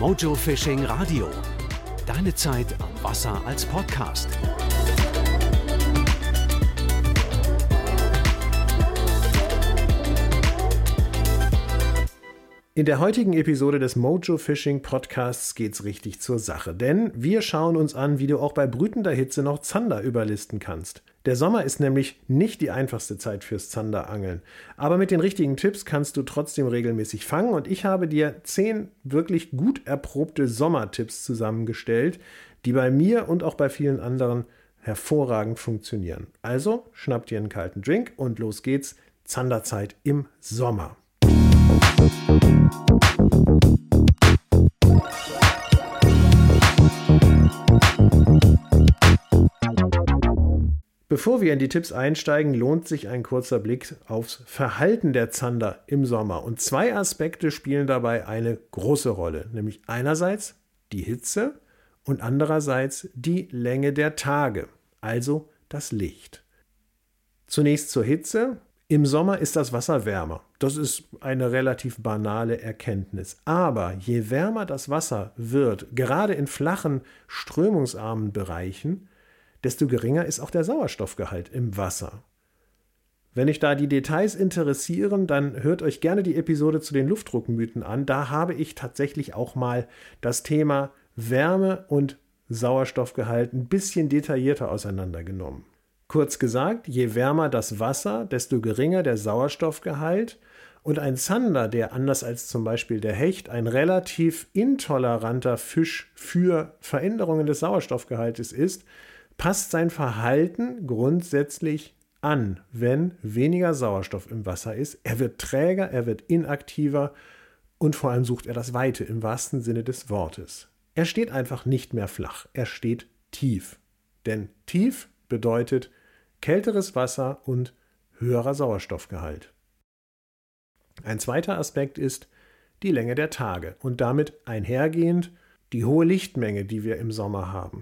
Mojo Fishing Radio. Deine Zeit am Wasser als Podcast. In der heutigen Episode des Mojo Fishing Podcasts geht's richtig zur Sache, denn wir schauen uns an, wie du auch bei brütender Hitze noch Zander überlisten kannst. Der Sommer ist nämlich nicht die einfachste Zeit fürs Zanderangeln, aber mit den richtigen Tipps kannst du trotzdem regelmäßig fangen und ich habe dir 10 wirklich gut erprobte Sommertipps zusammengestellt, die bei mir und auch bei vielen anderen hervorragend funktionieren. Also schnapp dir einen kalten Drink und los geht's, Zanderzeit im Sommer. Bevor wir in die Tipps einsteigen, lohnt sich ein kurzer Blick aufs Verhalten der Zander im Sommer. Und 2 Aspekte spielen dabei eine große Rolle, nämlich einerseits die Hitze und andererseits die Länge der Tage, also das Licht. Zunächst zur Hitze. Im Sommer ist das Wasser wärmer. Das ist eine relativ banale Erkenntnis. Aber je wärmer das Wasser wird, gerade in flachen, strömungsarmen Bereichen, desto geringer ist auch der Sauerstoffgehalt im Wasser. Wenn euch da die Details interessieren, dann hört euch gerne die Episode zu den Luftdruckmythen an. Da habe ich tatsächlich auch mal das Thema Wärme und Sauerstoffgehalt ein bisschen detaillierter auseinandergenommen. Kurz gesagt, je wärmer das Wasser, desto geringer der Sauerstoffgehalt und ein Zander, der anders als zum Beispiel der Hecht ein relativ intoleranter Fisch für Veränderungen des Sauerstoffgehaltes ist, passt sein Verhalten grundsätzlich an, wenn weniger Sauerstoff im Wasser ist. Er wird träger, er wird inaktiver und vor allem sucht er das Weite im wahrsten Sinne des Wortes. Er steht einfach nicht mehr flach, er steht tief. Denn tief bedeutet kälteres Wasser und höherer Sauerstoffgehalt. Ein zweiter Aspekt ist die Länge der Tage und damit einhergehend die hohe Lichtmenge, die wir im Sommer haben.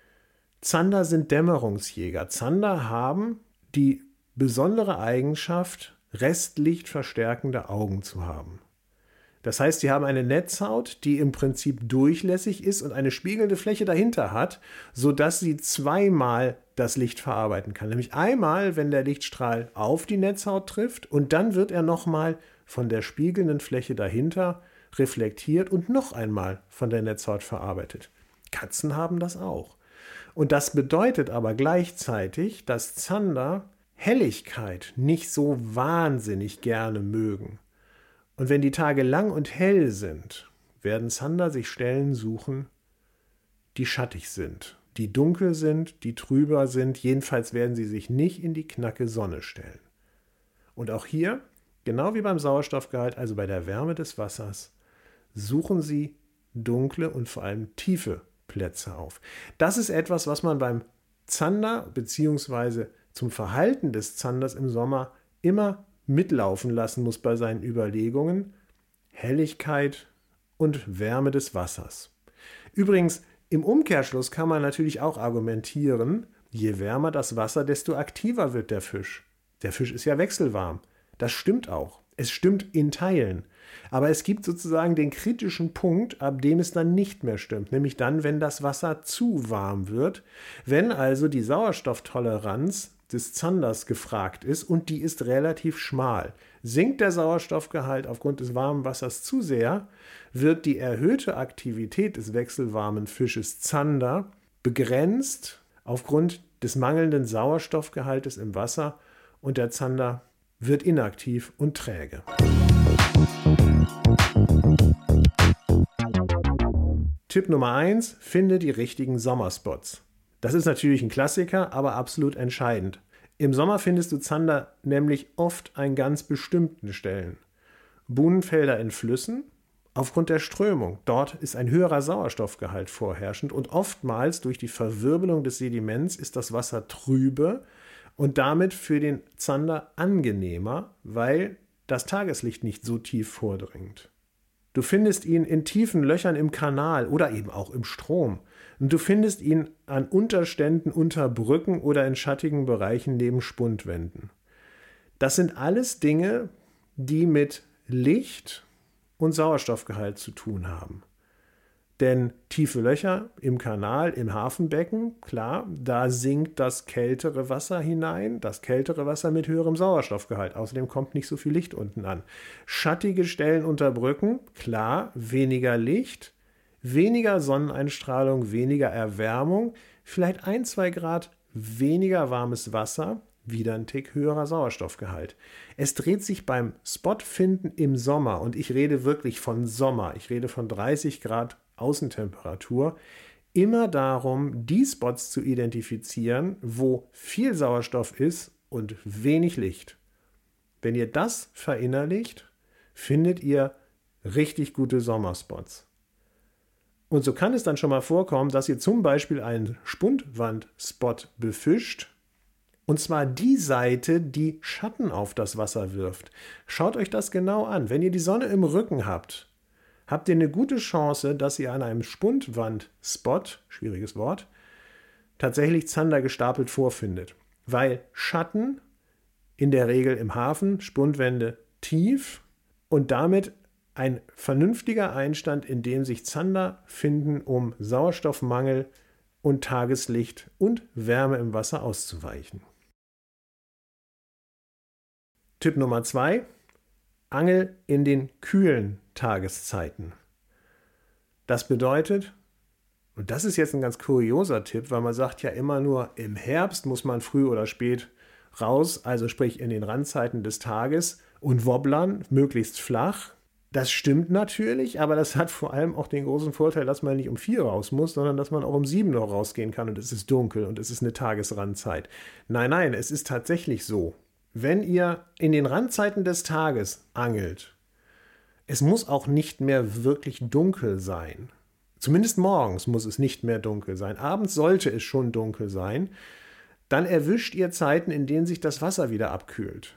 Zander sind Dämmerungsjäger. Zander haben die besondere Eigenschaft, restlichtverstärkende Augen zu haben. Das heißt, sie haben eine Netzhaut, die im Prinzip durchlässig ist und eine spiegelnde Fläche dahinter hat, sodass sie zweimal das Licht verarbeiten kann. Nämlich einmal, wenn der Lichtstrahl auf die Netzhaut trifft und dann wird er nochmal von der spiegelnden Fläche dahinter reflektiert und noch einmal von der Netzhaut verarbeitet. Katzen haben das auch. Und das bedeutet aber gleichzeitig, dass Zander Helligkeit nicht so wahnsinnig gerne mögen. Und wenn die Tage lang und hell sind, werden Zander sich Stellen suchen, die schattig sind, die dunkel sind, die trüber sind. Jedenfalls werden sie sich nicht in die knacke Sonne stellen. Und auch hier, genau wie beim Sauerstoffgehalt, also bei der Wärme des Wassers, suchen sie dunkle und vor allem tiefe Plätze auf. Das ist etwas, was man beim Zander bzw. zum Verhalten des Zanders im Sommer immer mitlaufen lassen muss bei seinen Überlegungen. Helligkeit und Wärme des Wassers. Übrigens, im Umkehrschluss kann man natürlich auch argumentieren, je wärmer das Wasser, desto aktiver wird der Fisch. Der Fisch ist ja wechselwarm. Das stimmt auch. Es stimmt in Teilen. Aber es gibt sozusagen den kritischen Punkt, ab dem es dann nicht mehr stimmt. Nämlich dann, wenn das Wasser zu warm wird. Wenn also die Sauerstofftoleranz des Zanders gefragt ist und die ist relativ schmal. Sinkt der Sauerstoffgehalt aufgrund des warmen Wassers zu sehr, wird die erhöhte Aktivität des wechselwarmen Fisches Zander begrenzt aufgrund des mangelnden Sauerstoffgehaltes im Wasser und der Zander wird inaktiv und träge. Tipp Nummer 1, finde die richtigen Sommerspots. Das ist natürlich ein Klassiker, aber absolut entscheidend. Im Sommer findest du Zander nämlich oft an ganz bestimmten Stellen. Buhnenfelder in Flüssen, aufgrund der Strömung. Dort ist ein höherer Sauerstoffgehalt vorherrschend und oftmals durch die Verwirbelung des Sediments ist das Wasser trübe und damit für den Zander angenehmer, weil das Tageslicht nicht so tief vordringt. Du findest ihn in tiefen Löchern im Kanal oder eben auch im Strom. Und du findest ihn an Unterständen unter Brücken oder in schattigen Bereichen neben Spundwänden. Das sind alles Dinge, die mit Licht und Sauerstoffgehalt zu tun haben. Denn tiefe Löcher im Kanal, im Hafenbecken, klar, da sinkt das kältere Wasser hinein, das kältere Wasser mit höherem Sauerstoffgehalt. Außerdem kommt nicht so viel Licht unten an. Schattige Stellen unter Brücken, klar, weniger Licht, weniger Sonneneinstrahlung, weniger Erwärmung, vielleicht 1-2 Grad weniger warmes Wasser, wieder ein Tick höherer Sauerstoffgehalt. Es dreht sich beim Spotfinden im Sommer, und ich rede wirklich von Sommer, ich rede von 30 Grad Außentemperatur, immer darum, die Spots zu identifizieren, wo viel Sauerstoff ist und wenig Licht. Wenn ihr das verinnerlicht, findet ihr richtig gute Sommerspots. Und so kann es dann schon mal vorkommen, dass ihr zum Beispiel einen Spundwandspot befischt, und zwar die Seite, die Schatten auf das Wasser wirft. Schaut euch das genau an. Wenn ihr die Sonne im Rücken habt, habt ihr eine gute Chance, dass ihr an einem Spundwandspot, schwieriges Wort, tatsächlich Zander gestapelt vorfindet. Weil Schatten in der Regel im Hafen, Spundwände tief und damit ein vernünftiger Einstand, in dem sich Zander finden, um Sauerstoffmangel und Tageslicht und Wärme im Wasser auszuweichen. Tipp Nummer 2: Angel in den kühlen Tageszeiten. Das bedeutet, und das ist jetzt ein ganz kurioser Tipp, weil man sagt ja immer nur, im Herbst muss man früh oder spät raus, also sprich in den Randzeiten des Tages, und wobblern, möglichst flach. Das stimmt natürlich, aber das hat vor allem auch den großen Vorteil, dass man nicht um 4 raus muss, sondern dass man auch um 7 noch rausgehen kann und es ist dunkel und es ist eine Tagesrandzeit. Nein, es ist tatsächlich so. Wenn ihr in den Randzeiten des Tages angelt, es muss auch nicht mehr wirklich dunkel sein. Zumindest morgens muss es nicht mehr dunkel sein. Abends sollte es schon dunkel sein. Dann erwischt ihr Zeiten, in denen sich das Wasser wieder abkühlt.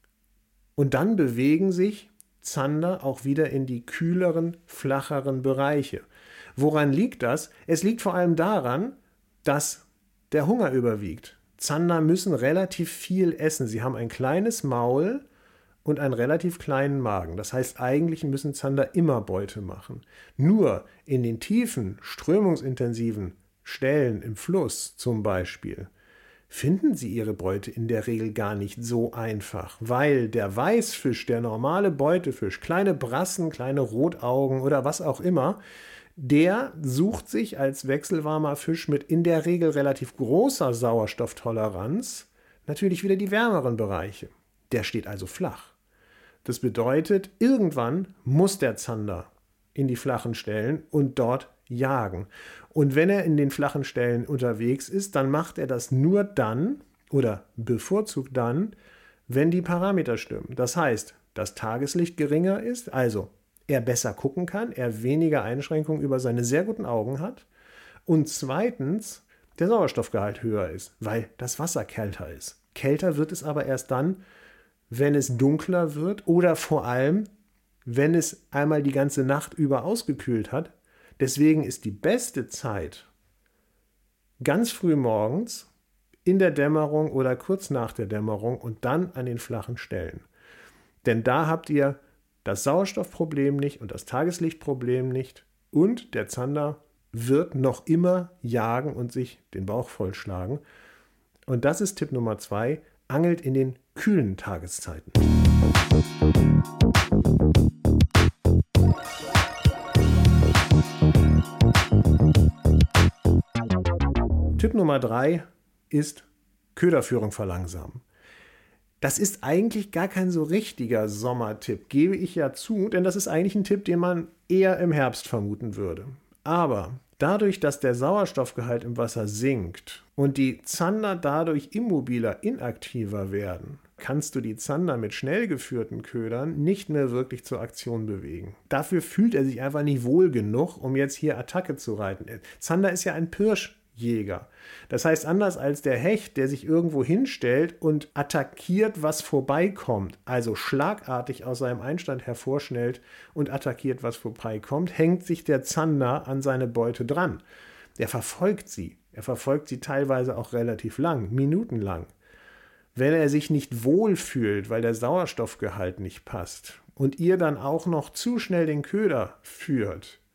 Und dann bewegen sich Zander auch wieder in die kühleren, flacheren Bereiche. Woran liegt das? Es liegt vor allem daran, dass der Hunger überwiegt. Zander müssen relativ viel essen. Sie haben ein kleines Maul und einen relativ kleinen Magen. Das heißt, eigentlich müssen Zander immer Beute machen. Nur in den tiefen, strömungsintensiven Stellen im Fluss zum Beispiel finden sie ihre Beute in der Regel gar nicht so einfach, weil der Weißfisch, der normale Beutefisch, kleine Brassen, kleine Rotaugen oder was auch immer, der sucht sich als wechselwarmer Fisch mit in der Regel relativ großer Sauerstofftoleranz natürlich wieder die wärmeren Bereiche. Der steht also flach. Das bedeutet, irgendwann muss der Zander in die flachen Stellen und dort jagen. Und wenn er in den flachen Stellen unterwegs ist, dann macht er das nur dann oder bevorzugt dann, wenn die Parameter stimmen. Das heißt, das Tageslicht geringer ist, also er besser gucken kann, er weniger Einschränkungen über seine sehr guten Augen hat und zweitens der Sauerstoffgehalt höher ist, weil das Wasser kälter ist. Kälter wird es aber erst dann, wenn es dunkler wird oder vor allem, wenn es einmal die ganze Nacht über ausgekühlt hat. Deswegen ist die beste Zeit ganz früh morgens, in der Dämmerung oder kurz nach der Dämmerung und dann an den flachen Stellen. Denn da habt ihr das Sauerstoffproblem nicht und das Tageslichtproblem nicht und der Zander wird noch immer jagen und sich den Bauch vollschlagen. Und das ist Tipp Nummer 2, angelt in den kühlen Tageszeiten. Tipp Nummer 3 ist Köderführung verlangsamen. Das ist eigentlich gar kein so richtiger Sommertipp, gebe ich ja zu, denn das ist eigentlich ein Tipp, den man eher im Herbst vermuten würde. Aber dadurch, dass der Sauerstoffgehalt im Wasser sinkt und die Zander dadurch immobiler, inaktiver werden, kannst du die Zander mit schnell geführten Ködern nicht mehr wirklich zur Aktion bewegen. Dafür fühlt er sich einfach nicht wohl genug, um jetzt hier Attacke zu reiten. Zander ist ja ein Pirschjäger. Das heißt, anders als der Hecht, der sich irgendwo hinstellt und attackiert, was vorbeikommt, also schlagartig aus seinem Einstand hervorschnellt und attackiert, was vorbeikommt, hängt sich der Zander an seine Beute dran. Er verfolgt sie. Er verfolgt sie teilweise auch relativ lang, minutenlang. Wenn er sich nicht wohlfühlt, weil der Sauerstoffgehalt nicht passt und ihr dann auch noch zu schnell den Köder führt,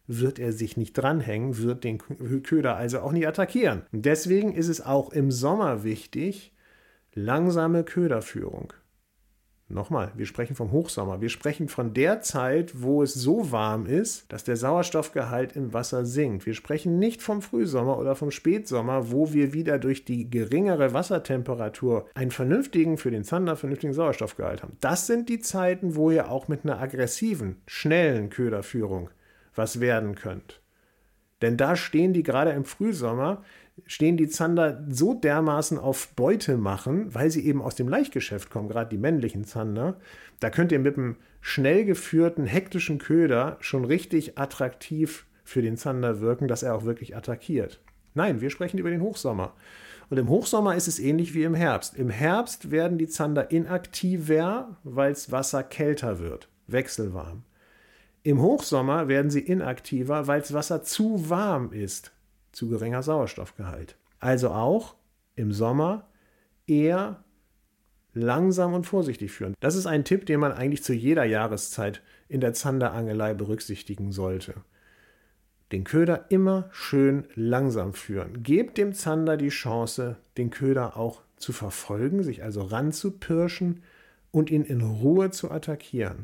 wird er sich nicht dranhängen, wird den Köder also auch nicht attackieren. Und deswegen ist es auch im Sommer wichtig, langsame Köderführung. Nochmal, wir sprechen vom Hochsommer. Wir sprechen von der Zeit, wo es so warm ist, dass der Sauerstoffgehalt im Wasser sinkt. Wir sprechen nicht vom Frühsommer oder vom Spätsommer, wo wir wieder durch die geringere Wassertemperatur einen für den Zander vernünftigen Sauerstoffgehalt haben. Das sind die Zeiten, wo ihr auch mit einer aggressiven, schnellen Köderführung was werden könnt. Denn da stehen die gerade im Frühsommer, stehen die Zander so dermaßen auf Beute machen, weil sie eben aus dem Laichgeschäft kommen, gerade die männlichen Zander. Da könnt ihr mit einem schnell geführten, hektischen Köder schon richtig attraktiv für den Zander wirken, dass er auch wirklich attackiert. Nein, wir sprechen über den Hochsommer. Und im Hochsommer ist es ähnlich wie im Herbst. Im Herbst werden die Zander inaktiver, weil das Wasser kälter wird, wechselwarm. Im Hochsommer werden sie inaktiver, weil das Wasser zu warm ist, zu geringer Sauerstoffgehalt. Also auch im Sommer eher langsam und vorsichtig führen. Das ist ein Tipp, den man eigentlich zu jeder Jahreszeit in der Zanderangelei berücksichtigen sollte. Den Köder immer schön langsam führen. Gebt dem Zander die Chance, den Köder auch zu verfolgen, sich also ranzupirschen und ihn in Ruhe zu attackieren.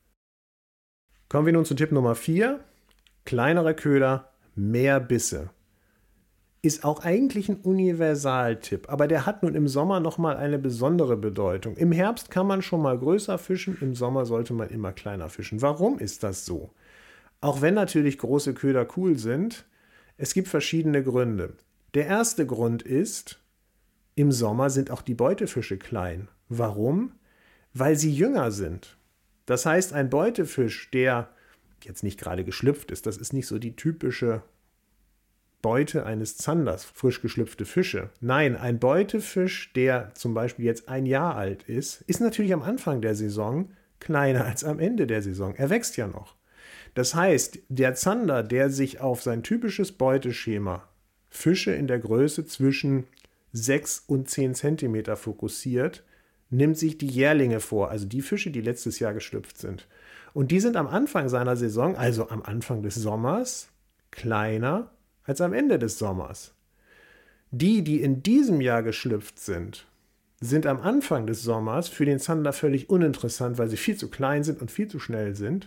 Kommen wir nun zu Tipp Nummer 4. Kleinere Köder, mehr Bisse. Ist auch eigentlich ein Universaltipp, aber der hat nun im Sommer nochmal eine besondere Bedeutung. Im Herbst kann man schon mal größer fischen, im Sommer sollte man immer kleiner fischen. Warum ist das so? Auch wenn natürlich große Köder cool sind, es gibt verschiedene Gründe. Der erste Grund ist, im Sommer sind auch die Beutefische klein. Warum? Weil sie jünger sind. Das heißt, ein Beutefisch, der jetzt nicht gerade geschlüpft ist, das ist nicht so die typische Beute eines Zanders, frisch geschlüpfte Fische. Nein, ein Beutefisch, der zum Beispiel jetzt 1 Jahr alt ist natürlich am Anfang der Saison kleiner als am Ende der Saison. Er wächst ja noch. Das heißt, der Zander, der sich auf sein typisches Beuteschema Fische in der Größe zwischen 6 und 10 cm fokussiert, nimmt sich die Jährlinge vor, also die Fische, die letztes Jahr geschlüpft sind. Und die sind am Anfang seiner Saison, also am Anfang des Sommers, kleiner als am Ende des Sommers. Die in diesem Jahr geschlüpft sind, sind am Anfang des Sommers für den Zander völlig uninteressant, weil sie viel zu klein sind und viel zu schnell sind.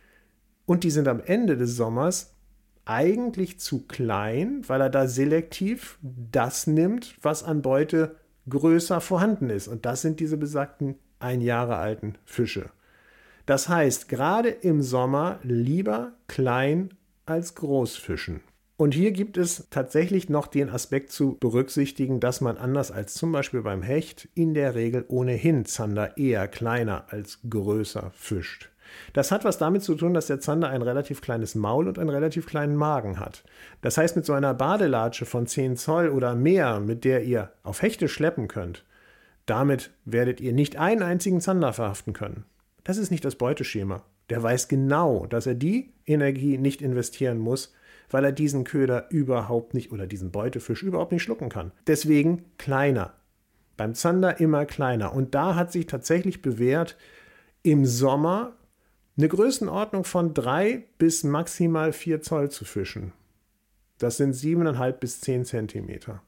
Und die sind am Ende des Sommers eigentlich zu klein, weil er da selektiv das nimmt, was an Beute größer vorhanden ist. Und das sind diese besagten 1 Jahre alten Fische. Das heißt, gerade im Sommer lieber klein als groß fischen. Und hier gibt es tatsächlich noch den Aspekt zu berücksichtigen, dass man anders als zum Beispiel beim Hecht in der Regel ohnehin Zander eher kleiner als größer fischt. Das hat was damit zu tun, dass der Zander ein relativ kleines Maul und einen relativ kleinen Magen hat. Das heißt, mit so einer Badelatsche von 10 Zoll oder mehr, mit der ihr auf Hechte schleppen könnt, damit werdet ihr nicht einen einzigen Zander verhaften können. Das ist nicht das Beuteschema. Der weiß genau, dass er die Energie nicht investieren muss, weil er diesen Köder überhaupt nicht oder diesen Beutefisch überhaupt nicht schlucken kann. Deswegen kleiner. Beim Zander immer kleiner. Und da hat sich tatsächlich bewährt, im Sommer eine Größenordnung von 3 bis maximal 4 Zoll zu fischen. Das sind 7,5 bis 10 Zentimeter.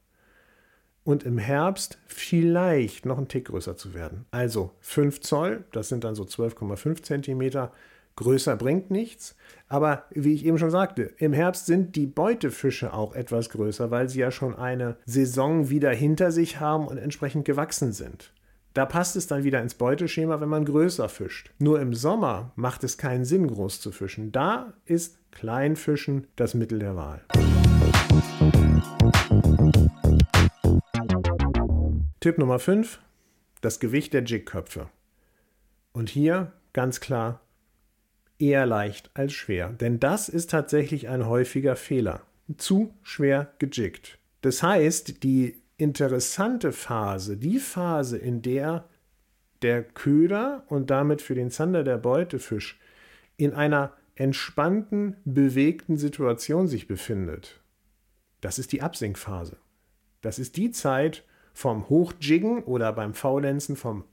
Und im Herbst vielleicht noch einen Tick größer zu werden. Also 5 Zoll, das sind dann so 12,5 Zentimeter. Größer bringt nichts, aber wie ich eben schon sagte, im Herbst sind die Beutefische auch etwas größer, weil sie ja schon eine Saison wieder hinter sich haben und entsprechend gewachsen sind. Da passt es dann wieder ins Beuteschema, wenn man größer fischt. Nur im Sommer macht es keinen Sinn, groß zu fischen. Da ist Kleinfischen das Mittel der Wahl. Tipp Nummer 5, das Gewicht der Jigköpfe. Und hier ganz klar, eher leicht als schwer. Denn das ist tatsächlich ein häufiger Fehler. Zu schwer gejiggt. Das heißt, die interessante Phase, die Phase, in der der Köder und damit für den Zander der Beutefisch in einer entspannten, bewegten Situation sich befindet, das ist die Absinkphase. Das ist die Zeit vom Hochjiggen oder beim Faulenzen vom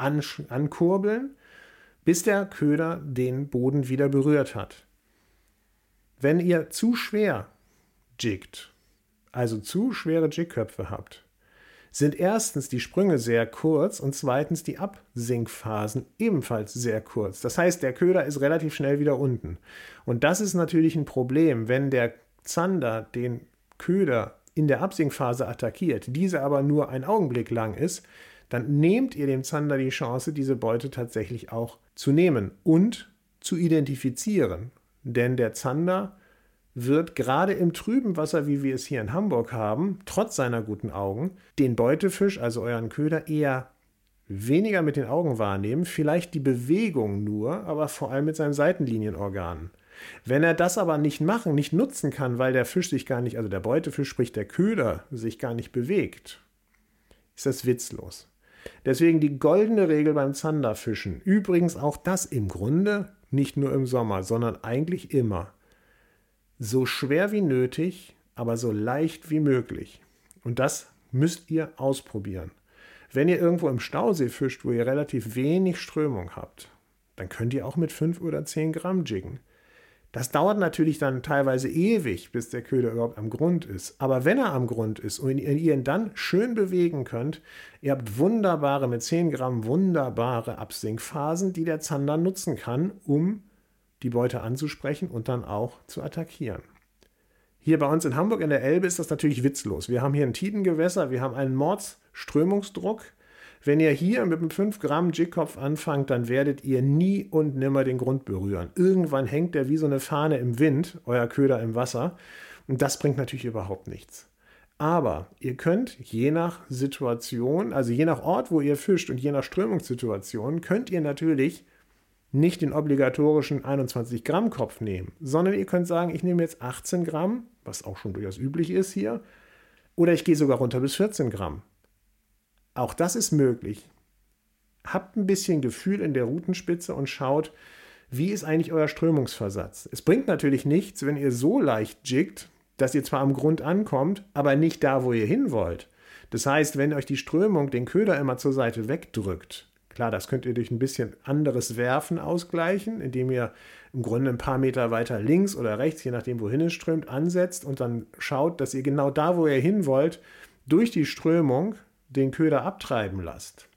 Ankurbeln, bis der Köder den Boden wieder berührt hat. Wenn ihr zu schwer jiggt, also zu schwere Jigköpfe habt, sind erstens die Sprünge sehr kurz und zweitens die Absinkphasen ebenfalls sehr kurz. Das heißt, der Köder ist relativ schnell wieder unten. Und das ist natürlich ein Problem, wenn der Zander den Köder in der Absinkphase attackiert, diese aber nur einen Augenblick lang ist, dann nehmt ihr dem Zander die Chance, diese Beute tatsächlich auch zu nehmen und zu identifizieren. Denn der Zander wird gerade im trüben Wasser, wie wir es hier in Hamburg haben, trotz seiner guten Augen, den Beutefisch, also euren Köder, eher weniger mit den Augen wahrnehmen, vielleicht die Bewegung nur, aber vor allem mit seinen Seitenlinienorganen. Wenn er das aber nicht nutzen kann, weil der Fisch sich gar nicht, also der Beutefisch, sprich der Köder, sich gar nicht bewegt, ist das witzlos. Deswegen die goldene Regel beim Zanderfischen, übrigens auch das im Grunde nicht nur im Sommer, sondern eigentlich immer. So schwer wie nötig, aber so leicht wie möglich. Und das müsst ihr ausprobieren. Wenn ihr irgendwo im Stausee fischt, wo ihr relativ wenig Strömung habt, dann könnt ihr auch mit 5 oder 10 Gramm jiggen. Das dauert natürlich dann teilweise ewig, bis der Köder überhaupt am Grund ist. Aber wenn er am Grund ist und ihr ihn dann schön bewegen könnt, ihr habt mit 10 Gramm wunderbare Absinkphasen, die der Zander nutzen kann, um die Beute anzusprechen und dann auch zu attackieren. Hier bei uns in Hamburg in der Elbe ist das natürlich witzlos. Wir haben hier ein Tidengewässer, wir haben einen Mordsströmungsdruck. Wenn ihr hier mit einem 5 Gramm Jigkopf anfangt, dann werdet ihr nie und nimmer den Grund berühren. Irgendwann hängt der wie so eine Fahne im Wind, euer Köder im Wasser. Und das bringt natürlich überhaupt nichts. Aber ihr könnt je nach Situation, also je nach Ort, wo ihr fischt und je nach Strömungssituation, könnt ihr natürlich nicht den obligatorischen 21 Gramm Kopf nehmen, sondern ihr könnt sagen, ich nehme jetzt 18 Gramm, was auch schon durchaus üblich ist hier, oder ich gehe sogar runter bis 14 Gramm. Auch das ist möglich. Habt ein bisschen Gefühl in der Rutenspitze und schaut, wie ist eigentlich euer Strömungsversatz. Es bringt natürlich nichts, wenn ihr so leicht jiggt, dass ihr zwar am Grund ankommt, aber nicht da, wo ihr hin wollt. Das heißt, wenn euch die Strömung den Köder immer zur Seite wegdrückt, klar, das könnt ihr durch ein bisschen anderes Werfen ausgleichen, indem ihr im Grunde ein paar Meter weiter links oder rechts, je nachdem wohin es strömt, ansetzt und dann schaut, dass ihr genau da, wo ihr hin wollt, durch die Strömung den Köder abtreiben lasst.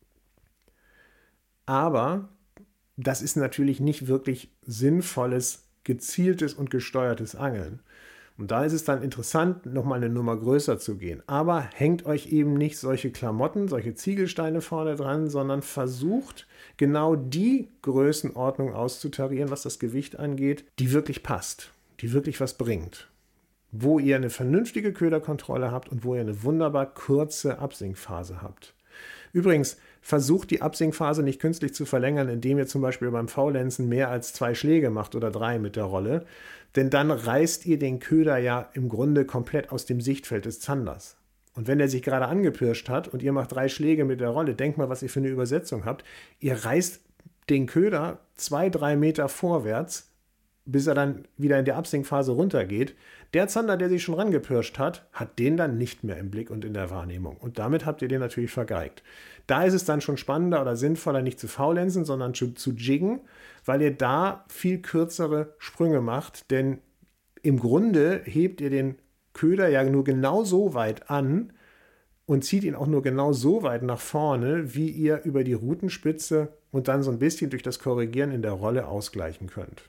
Aber das ist natürlich nicht wirklich sinnvolles, gezieltes und gesteuertes Angeln. Und da ist es dann interessant, nochmal eine Nummer größer zu gehen. Aber hängt euch eben nicht solche Klamotten, solche Ziegelsteine vorne dran, sondern versucht genau die Größenordnung auszutarieren, was das Gewicht angeht, die wirklich passt, die wirklich was bringt. Wo ihr eine vernünftige Köderkontrolle habt und wo ihr eine wunderbar kurze Absinkphase habt. Übrigens, versucht die Absinkphase nicht künstlich zu verlängern, indem ihr zum Beispiel beim Faulenzen mehr als 2 Schläge macht oder 3 mit der Rolle, denn dann reißt ihr den Köder ja im Grunde komplett aus dem Sichtfeld des Zanders. Und wenn der sich gerade angepirscht hat und ihr macht 3 Schläge mit der Rolle, denkt mal, was ihr für eine Übersetzung habt. Ihr reißt den Köder 2-3 Meter vorwärts, bis er dann wieder in der Absinkphase runtergeht. Der Zander, der sich schon rangepirscht hat, hat den dann nicht mehr im Blick und in der Wahrnehmung. Und damit habt ihr den natürlich vergeigt. Da ist es dann schon spannender oder sinnvoller, nicht zu faulenzen, sondern zu jiggen, weil ihr da viel kürzere Sprünge macht. Denn im Grunde hebt ihr den Köder ja nur genau so weit an und zieht ihn auch nur genau so weit nach vorne, wie ihr über die Rutenspitze und dann so ein bisschen durch das Korrigieren in der Rolle ausgleichen könnt.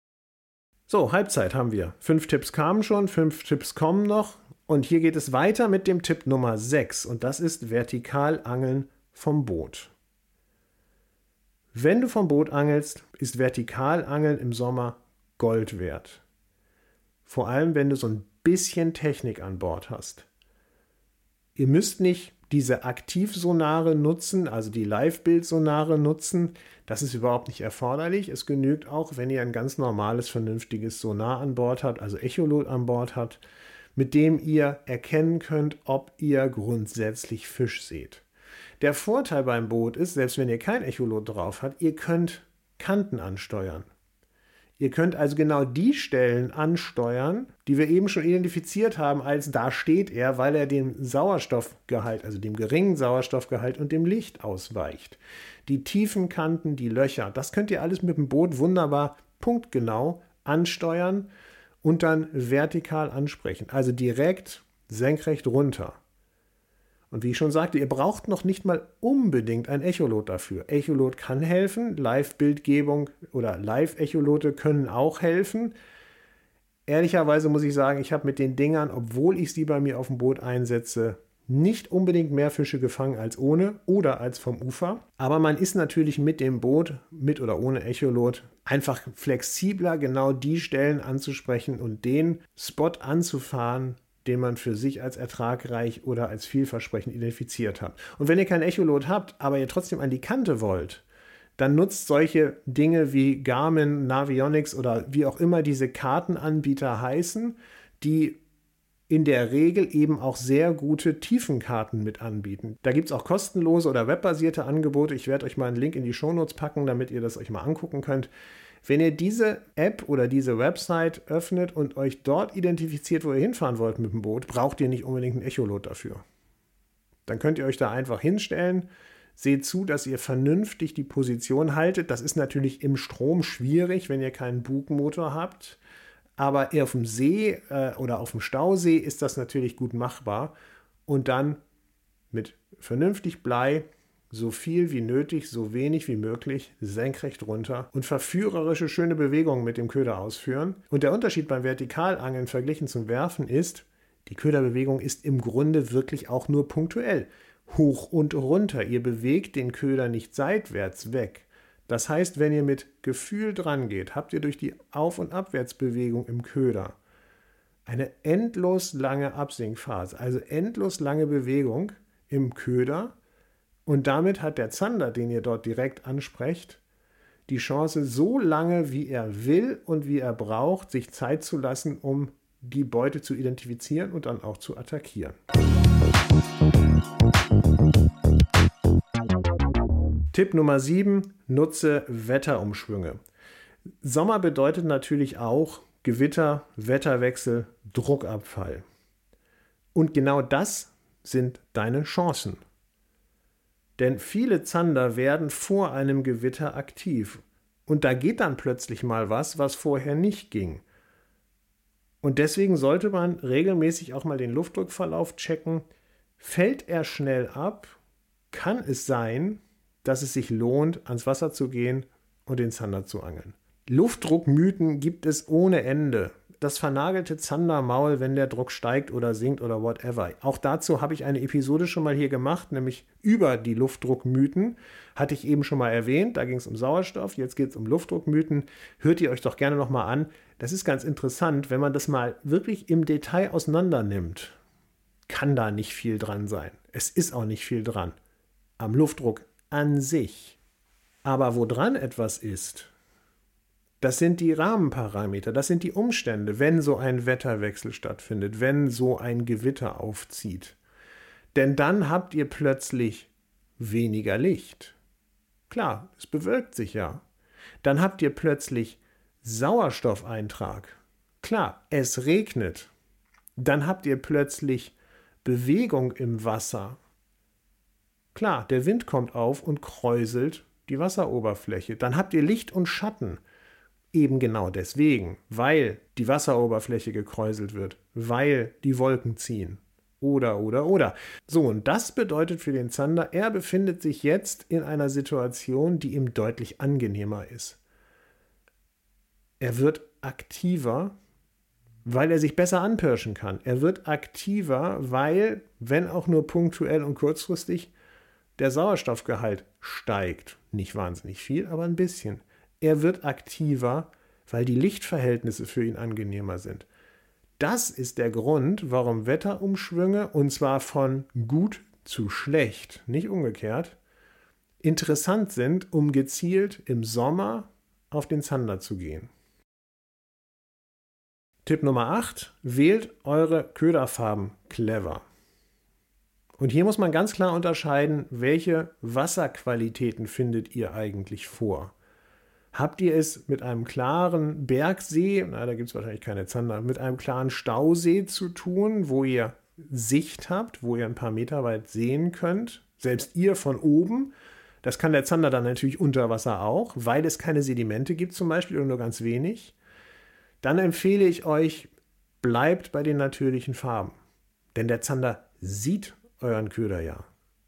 So, Halbzeit haben wir. 5 Tipps kamen schon, 5 Tipps kommen noch. Und hier geht es weiter mit dem Tipp Nummer 6. Und das ist Vertikalangeln vom Boot. Wenn du vom Boot angelst, ist Vertikalangeln im Sommer Gold wert. Vor allem, wenn du so ein bisschen Technik an Bord hast. Ihr müsst nicht diese Aktivsonare nutzen, also die Live-Bild-Sonare nutzen. Das ist überhaupt nicht erforderlich. Es genügt auch, wenn ihr ein ganz normales, vernünftiges Sonar an Bord habt, also Echolot an Bord habt, mit dem ihr erkennen könnt, ob ihr grundsätzlich Fisch seht. Der Vorteil beim Boot ist, selbst wenn ihr kein Echolot drauf habt, ihr könnt Kanten ansteuern. Ihr könnt also genau die Stellen ansteuern, die wir eben schon identifiziert haben, als da steht er, weil er dem Sauerstoffgehalt, also dem geringen Sauerstoffgehalt und dem Licht ausweicht. Die tiefen Kanten, die Löcher, das könnt ihr alles mit dem Boot wunderbar punktgenau ansteuern und dann vertikal ansprechen, also direkt senkrecht runter. Und wie ich schon sagte, ihr braucht noch nicht mal unbedingt ein Echolot dafür. Echolot kann helfen, Live-Bildgebung oder Live-Echolote können auch helfen. Ehrlicherweise muss ich sagen, ich habe mit den Dingern, obwohl ich sie bei mir auf dem Boot einsetze, nicht unbedingt mehr Fische gefangen als ohne oder als vom Ufer. Aber man ist natürlich mit dem Boot, mit oder ohne Echolot, einfach flexibler, genau die Stellen anzusprechen und den Spot anzufahren, den man für sich als ertragreich oder als vielversprechend identifiziert hat. Und wenn ihr kein Echolot habt, aber ihr trotzdem an die Kante wollt, dann nutzt solche Dinge wie Garmin, Navionics oder wie auch immer diese Kartenanbieter heißen, die in der Regel eben auch sehr gute Tiefenkarten mit anbieten. Da gibt es auch kostenlose oder webbasierte Angebote. Ich werde euch mal einen Link in die Shownotes packen, damit ihr das euch mal angucken könnt. Wenn ihr diese App oder diese Website öffnet und euch dort identifiziert, wo ihr hinfahren wollt mit dem Boot, braucht ihr nicht unbedingt ein Echolot dafür. Dann könnt ihr euch da einfach hinstellen, seht zu, dass ihr vernünftig die Position haltet. Das ist natürlich im Strom schwierig, wenn ihr keinen Bugmotor habt. Aber eher auf dem See oder auf dem Stausee ist das natürlich gut machbar. Und dann mit vernünftig Blei so viel wie nötig, so wenig wie möglich, senkrecht runter und verführerische, schöne Bewegungen mit dem Köder ausführen. Und der Unterschied beim Vertikalangeln verglichen zum Werfen ist, die Köderbewegung ist im Grunde wirklich auch nur punktuell. Hoch und runter. Ihr bewegt den Köder nicht seitwärts weg. Das heißt, wenn ihr mit Gefühl dran geht, habt ihr durch die Auf- und Abwärtsbewegung im Köder eine endlos lange Absinkphase, also endlos lange Bewegung im Köder. Und damit hat der Zander, den ihr dort direkt ansprecht, die Chance, so lange wie er will und wie er braucht, sich Zeit zu lassen, um die Beute zu identifizieren und dann auch zu attackieren. Tipp Nummer 7, nutze Wetterumschwünge. Sommer bedeutet natürlich auch Gewitter, Wetterwechsel, Druckabfall. Und genau das sind deine Chancen. Denn viele Zander werden vor einem Gewitter aktiv. Und da geht dann plötzlich mal was vorher nicht ging. Und deswegen sollte man regelmäßig auch mal den Luftdruckverlauf checken. Fällt er schnell ab, kann es sein, dass es sich lohnt, ans Wasser zu gehen und den Zander zu angeln. Luftdruckmythen gibt es ohne Ende. Das vernagelte Zandermaul, wenn der Druck steigt oder sinkt oder whatever. Auch dazu habe ich eine Episode schon mal hier gemacht, nämlich über die Luftdruckmythen. Hatte ich eben schon mal erwähnt, da ging es um Sauerstoff, jetzt geht es um Luftdruckmythen. Hört ihr euch doch gerne nochmal an. Das ist ganz interessant, wenn man das mal wirklich im Detail auseinander nimmt. Kann da nicht viel dran sein. Es ist auch nicht viel dran. Am Luftdruck an sich. Aber woran etwas ist, das sind die Rahmenparameter, das sind die Umstände, wenn so ein Wetterwechsel stattfindet, wenn so ein Gewitter aufzieht. Denn dann habt ihr plötzlich weniger Licht. Klar, es bewölkt sich ja. Dann habt ihr plötzlich Sauerstoffeintrag. Klar, es regnet. Dann habt ihr plötzlich Bewegung im Wasser. Klar, der Wind kommt auf und kräuselt die Wasseroberfläche. Dann habt ihr Licht und Schatten. Eben genau deswegen, weil die Wasseroberfläche gekräuselt wird, weil die Wolken ziehen. Oder. So, und das bedeutet für den Zander, er befindet sich jetzt in einer Situation, die ihm deutlich angenehmer ist. Er wird aktiver, weil er sich besser anpirschen kann. Er wird aktiver, weil, wenn auch nur punktuell und kurzfristig, der Sauerstoffgehalt steigt. Nicht wahnsinnig viel, aber ein bisschen. Er wird aktiver, weil die Lichtverhältnisse für ihn angenehmer sind. Das ist der Grund, warum Wetterumschwünge, und zwar von gut zu schlecht, nicht umgekehrt, interessant sind, um gezielt im Sommer auf den Zander zu gehen. Tipp Nummer 8, wählt eure Köderfarben clever. Und hier muss man ganz klar unterscheiden, welche Wasserqualitäten findet ihr eigentlich vor. Habt ihr es mit einem klaren Bergsee, da gibt es wahrscheinlich keine Zander, mit einem klaren Stausee zu tun, wo ihr Sicht habt, wo ihr ein paar Meter weit sehen könnt, selbst ihr von oben. Das kann der Zander dann natürlich unter Wasser auch, weil es keine Sedimente gibt zum Beispiel oder nur ganz wenig. dann empfehle ich euch, bleibt bei den natürlichen Farben. Denn der Zander sieht euren Köder ja.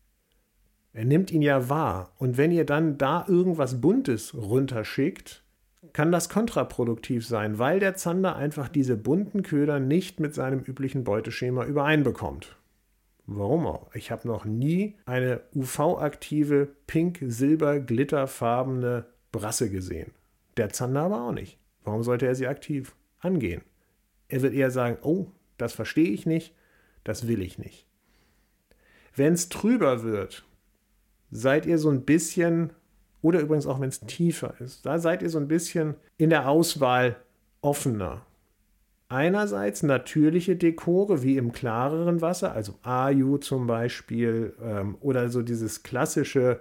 Er nimmt ihn ja wahr. Und wenn ihr dann da irgendwas Buntes runterschickt, kann das kontraproduktiv sein, weil der Zander einfach diese bunten Köder nicht mit seinem üblichen Beuteschema übereinbekommt. Warum auch? Ich habe noch nie eine UV-aktive, pink-silber-glitterfarbene Brasse gesehen. Der Zander aber auch nicht. Warum sollte er sie aktiv angehen? Er wird eher sagen, oh, das verstehe ich nicht, das will ich nicht. Wenn es trüber wird, seid ihr so ein bisschen, oder übrigens auch wenn es tiefer ist, da seid ihr so ein bisschen in der Auswahl offener. Einerseits natürliche Dekore, wie im klareren Wasser, also Ayu zum Beispiel, oder so dieses klassische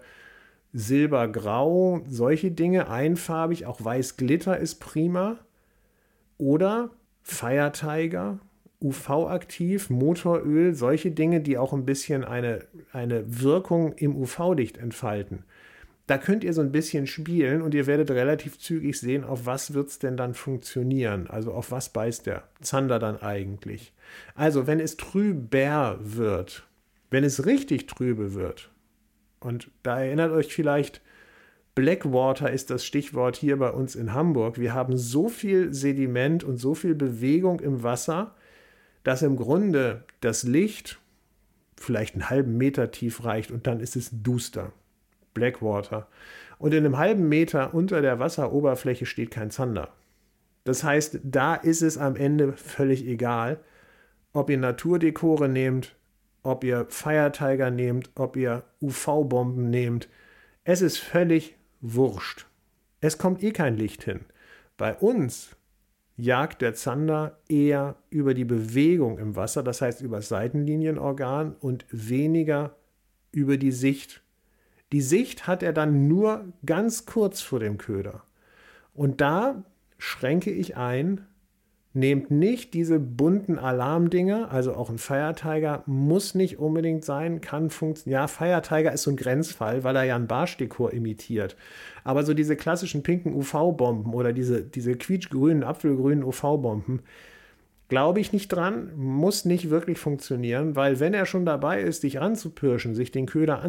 Silbergrau, solche Dinge, einfarbig, auch Weiß-Glitter ist prima. Oder Fire Tiger, UV-aktiv, Motoröl, solche Dinge, die auch ein bisschen eine Wirkung im UV-Licht entfalten. Da könnt ihr so ein bisschen spielen und ihr werdet relativ zügig sehen, auf was wird es denn dann funktionieren. Also auf was beißt der Zander dann eigentlich. Also wenn es trüber wird, wenn es richtig trübe wird, und da erinnert euch vielleicht, Blackwater ist das Stichwort hier bei uns in Hamburg. Wir haben so viel Sediment und so viel Bewegung im Wasser, dass im Grunde das Licht vielleicht einen halben Meter tief reicht und dann ist es duster. Blackwater. Und in einem halben Meter unter der Wasseroberfläche steht kein Zander. Das heißt, da ist es am Ende völlig egal, ob ihr Naturdekore nehmt, ob ihr Fire Tiger nehmt, ob ihr UV-Bomben nehmt. Es ist völlig wurscht. Es kommt eh kein Licht hin. Bei uns jagt der Zander eher über die Bewegung im Wasser, das heißt über das Seitenlinienorgan und weniger über die Sicht. Die Sicht hat er dann nur ganz kurz vor dem Köder. Und da schränke ich ein, nehmt nicht diese bunten Alarmdinger, also auch ein Fire Tiger muss nicht unbedingt sein, kann funktionieren. Ja, Fire Tiger ist so ein Grenzfall, weil er ja ein Barschdekor imitiert. Aber so diese klassischen pinken UV-Bomben oder diese quietschgrünen, apfelgrünen UV-Bomben, glaube ich nicht dran, muss nicht wirklich funktionieren, weil wenn er schon dabei ist, dich ranzupirschen, sich dem Köder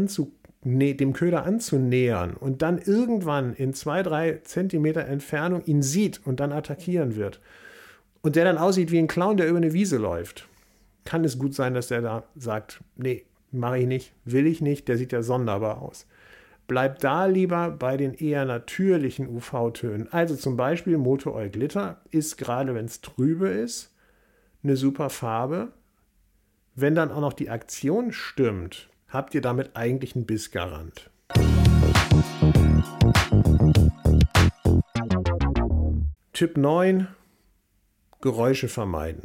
anzunähern und dann irgendwann in 2-3 Zentimeter Entfernung ihn sieht und dann attackieren wird und der dann aussieht wie ein Clown, der über eine Wiese läuft, kann es gut sein, dass der da sagt, nee, mache ich nicht, will ich nicht, der sieht ja sonderbar aus. Bleibt da lieber bei den eher natürlichen UV-Tönen. Also zum Beispiel Motoröl Glitter ist gerade, wenn es trübe ist, eine super Farbe. Wenn dann auch noch die Aktion stimmt, habt ihr damit eigentlich einen Bissgarant. Tipp 9, Geräusche vermeiden.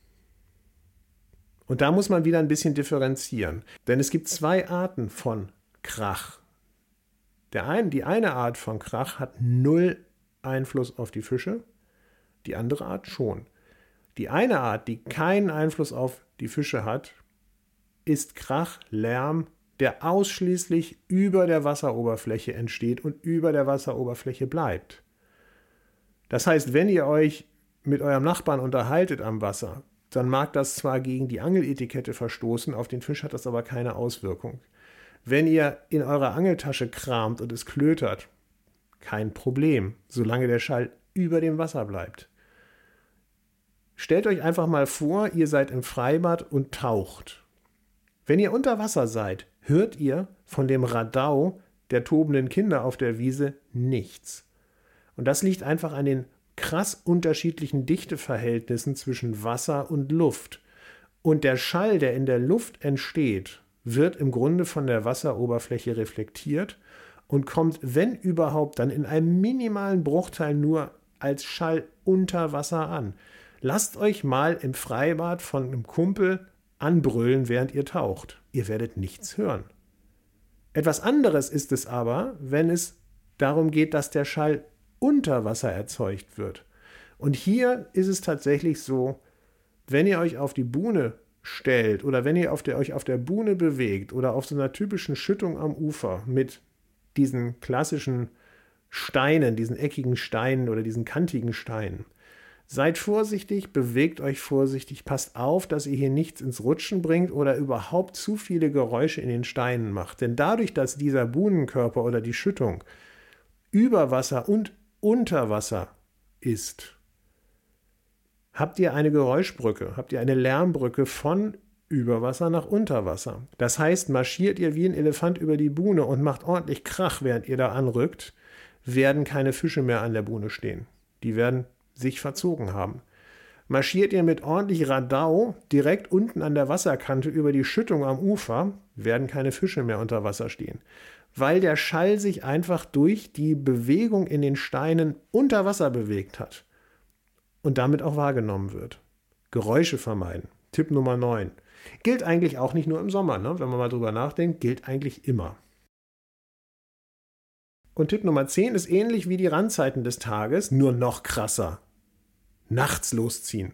Und da muss man wieder ein bisschen differenzieren, denn es gibt 2 Arten von Krach. Die eine Art von Krach hat 0 Einfluss auf die Fische, die andere Art schon. Die eine Art, die keinen Einfluss auf die Fische hat, ist Krach, Lärm, der ausschließlich über der Wasseroberfläche entsteht und über der Wasseroberfläche bleibt. Das heißt, wenn ihr euch mit eurem Nachbarn unterhaltet am Wasser, dann mag das zwar gegen die Angeletikette verstoßen, auf den Fisch hat das aber keine Auswirkung. Wenn ihr in eurer Angeltasche kramt und es klötert, kein Problem, solange der Schall über dem Wasser bleibt. Stellt euch einfach mal vor, ihr seid im Freibad und taucht. Wenn ihr unter Wasser seid, hört ihr von dem Radau der tobenden Kinder auf der Wiese nichts. Und das liegt einfach an den krass unterschiedlichen Dichteverhältnissen zwischen Wasser und Luft. Und der Schall, der in der Luft entsteht, wird im Grunde von der Wasseroberfläche reflektiert und kommt, wenn überhaupt, dann in einem minimalen Bruchteil nur als Schall unter Wasser an. Lasst euch mal im Freibad von einem Kumpel anbrüllen, während ihr taucht. Ihr werdet nichts hören. Etwas anderes ist es aber, wenn es darum geht, dass der Schall unter Wasser erzeugt wird. Und hier ist es tatsächlich so, wenn ihr euch auf die Buhne stellt oder wenn ihr euch auf der Buhne bewegt oder auf so einer typischen Schüttung am Ufer mit diesen klassischen Steinen, diesen eckigen Steinen oder diesen kantigen Steinen, Seid vorsichtig, bewegt euch vorsichtig, passt auf, dass ihr hier nichts ins Rutschen bringt oder überhaupt zu viele Geräusche in den Steinen macht. Denn dadurch, dass dieser Buhnenkörper oder die Schüttung über Wasser und unter Wasser ist, habt ihr eine Geräuschbrücke, habt ihr eine Lärmbrücke von Überwasser nach Unterwasser. Das heißt, marschiert ihr wie ein Elefant über die Buhne und macht ordentlich Krach, während ihr da anrückt, werden keine Fische mehr an der Buhne stehen. Die werden sich verzogen haben. Marschiert ihr mit ordentlich Radau direkt unten an der Wasserkante über die Schüttung am Ufer, werden keine Fische mehr unter Wasser stehen, weil der Schall sich einfach durch die Bewegung in den Steinen unter Wasser bewegt hat und damit auch wahrgenommen wird. Geräusche vermeiden. Tipp Nummer 9. Gilt eigentlich auch nicht nur im Sommer, ne? Wenn man mal drüber nachdenkt, gilt eigentlich immer. Und Tipp Nummer 10 ist ähnlich wie die Randzeiten des Tages, nur noch krasser. Nachts losziehen.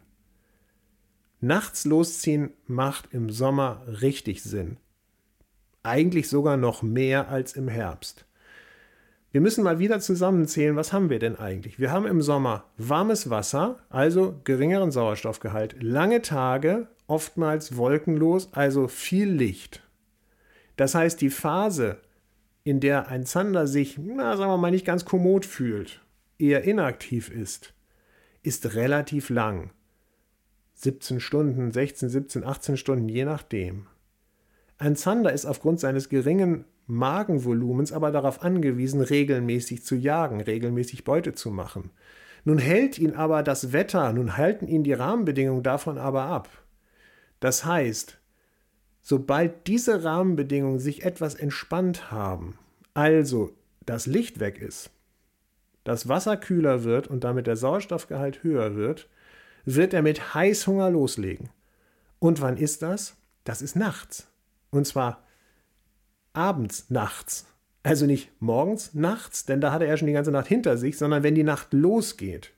Nachts losziehen macht im Sommer richtig Sinn. Eigentlich sogar noch mehr als im Herbst. Wir müssen mal wieder zusammenzählen, was haben wir denn eigentlich? Wir haben im Sommer warmes Wasser, also geringeren Sauerstoffgehalt, lange Tage, oftmals wolkenlos, also viel Licht. Das heißt, die Phase, in der ein Zander sich, sagen wir mal, nicht ganz kommod fühlt, eher inaktiv ist relativ lang. 17 Stunden, 16, 17, 18 Stunden, je nachdem. Ein Zander ist aufgrund seines geringen Magenvolumens aber darauf angewiesen, regelmäßig zu jagen, regelmäßig Beute zu machen. Nun hält ihn aber das Wetter, nun halten ihn die Rahmenbedingungen davon aber ab. Das heißt, sobald diese Rahmenbedingungen sich etwas entspannt haben, also das Licht weg ist, das Wasser kühler wird und damit der Sauerstoffgehalt höher wird, wird er mit Heißhunger loslegen. Und wann ist das? Das ist nachts. Und zwar abends, nachts. Also nicht morgens, nachts, denn da hat er ja schon die ganze Nacht hinter sich, sondern wenn die Nacht losgeht.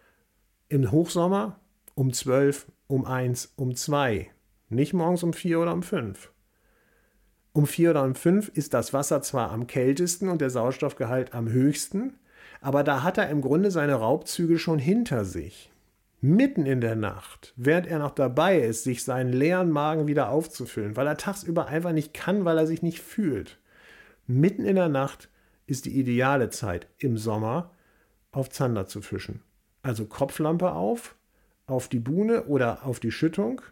Im Hochsommer um 12, um 1, um 2. Nicht morgens um 4 oder um 5. Um 4 oder um 5 ist das Wasser zwar am kältesten und der Sauerstoffgehalt am höchsten, aber da hat er im Grunde seine Raubzüge schon hinter sich. Mitten in der Nacht, während er noch dabei ist, sich seinen leeren Magen wieder aufzufüllen, weil er tagsüber einfach nicht kann, weil er sich nicht fühlt. Mitten in der Nacht ist die ideale Zeit im Sommer, auf Zander zu fischen. Also Kopflampe auf die Buhne oder auf die Schüttung,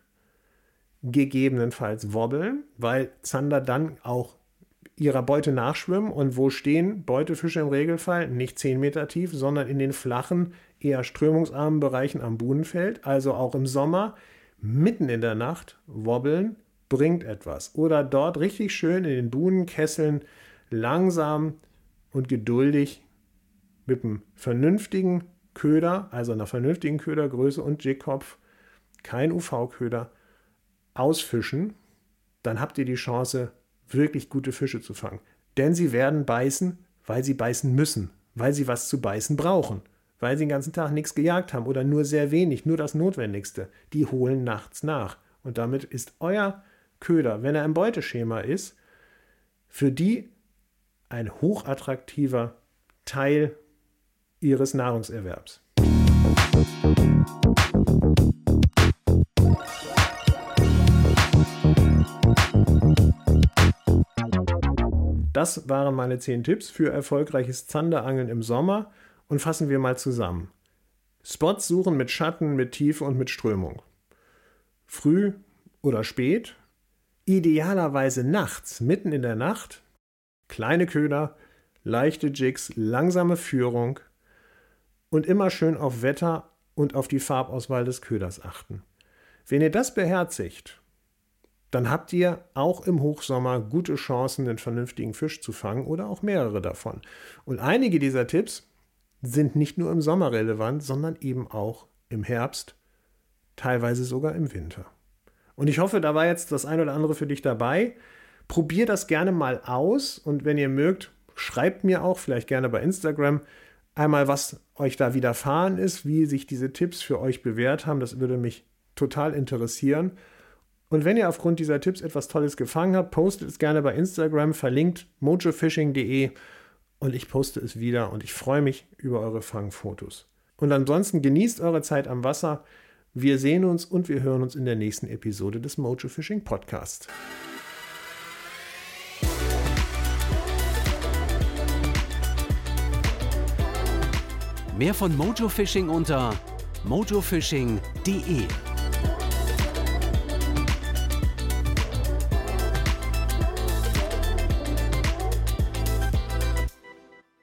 gegebenenfalls wobbeln, weil Zander dann auch ihrer Beute nachschwimmen. Und wo stehen Beutefische im Regelfall? Nicht 10 Meter tief, sondern in den flachen, eher strömungsarmen Bereichen am Buhnenfeld. Also auch im Sommer, mitten in der Nacht, wobbeln, bringt etwas. Oder dort richtig schön in den Buhnenkesseln langsam und geduldig mit einem vernünftigen Köder, also einer vernünftigen Ködergröße und Jigkopf, kein UV-Köder, ausfischen. Dann habt ihr die Chance, wirklich gute Fische zu fangen. Denn sie werden beißen, weil sie beißen müssen, weil sie was zu beißen brauchen, weil sie den ganzen Tag nichts gejagt haben oder nur sehr wenig, nur das Notwendigste. Die holen nachts nach. Und damit ist euer Köder, wenn er im Beuteschema ist, für die ein hochattraktiver Teil ihres Nahrungserwerbs. Das waren meine 10 Tipps für erfolgreiches Zanderangeln im Sommer und fassen wir mal zusammen. Spots suchen mit Schatten, mit Tiefe und mit Strömung. Früh oder spät, idealerweise nachts, mitten in der Nacht, kleine Köder, leichte Jigs, langsame Führung und immer schön auf Wetter und auf die Farbauswahl des Köders achten. Wenn ihr das beherzigt, dann habt ihr auch im Hochsommer gute Chancen, einen vernünftigen Fisch zu fangen oder auch mehrere davon. Und einige dieser Tipps sind nicht nur im Sommer relevant, sondern eben auch im Herbst, teilweise sogar im Winter. Und ich hoffe, da war jetzt das ein oder andere für dich dabei. Probier das gerne mal aus und wenn ihr mögt, schreibt mir auch, vielleicht gerne bei Instagram, einmal, was euch da widerfahren ist, wie sich diese Tipps für euch bewährt haben. Das würde mich total interessieren. Und wenn ihr aufgrund dieser Tipps etwas Tolles gefangen habt, postet es gerne bei Instagram, verlinkt mojofishing.de und ich poste es wieder und ich freue mich über eure Fangfotos. Und ansonsten genießt eure Zeit am Wasser. Wir sehen uns und wir hören uns in der nächsten Episode des Mojo Fishing Podcast. Mehr von Mojo Fishing unter mojofishing.de